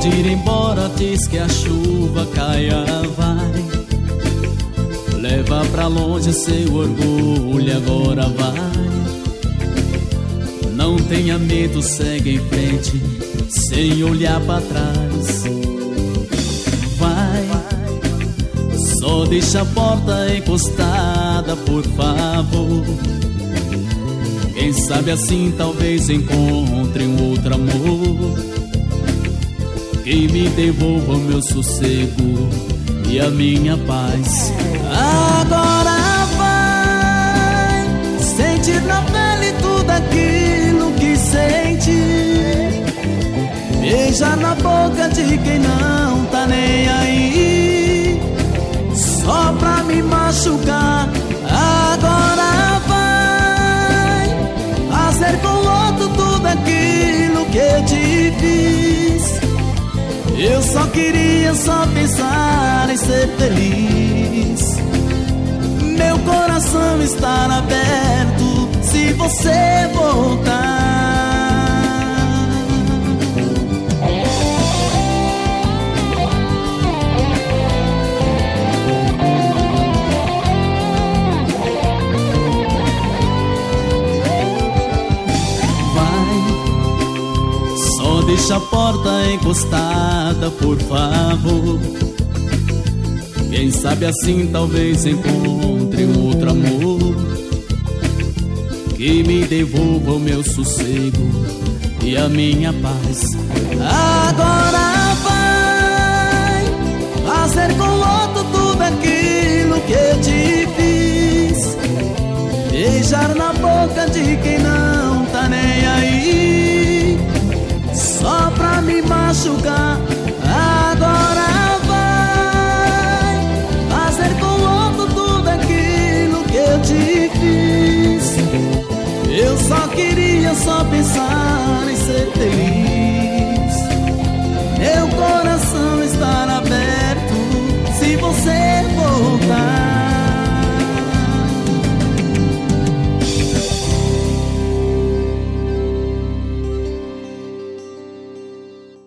pode ir embora, diz que a chuva caia, vai. Leva pra longe seu orgulho, agora vai. Não tenha medo, segue em frente, sem olhar pra trás. Vai, só deixa a porta encostada, por favor. Quem sabe assim talvez encontre um outro amor que me devolva o meu sossego e a minha paz. Agora vai sentir na pele tudo aquilo que sente. Beijar na boca de quem não tá nem aí, só pra me machucar. Agora vai fazer com o outro tudo aquilo que eu te fiz. Eu só queria pensar em ser feliz. Meu coração está aberto se você voltar. Deixa a porta encostada, por favor. Quem sabe assim talvez encontre um outro amor que me devolva o meu sossego e a minha paz. Agora vai fazer com o outro tudo aquilo que eu te fiz. Beijar na boca de quem não tá nem aí, só pra me machucar. Agora vai fazer com o outro tudo aquilo que eu te fiz. Eu só queria pensar em ser feliz.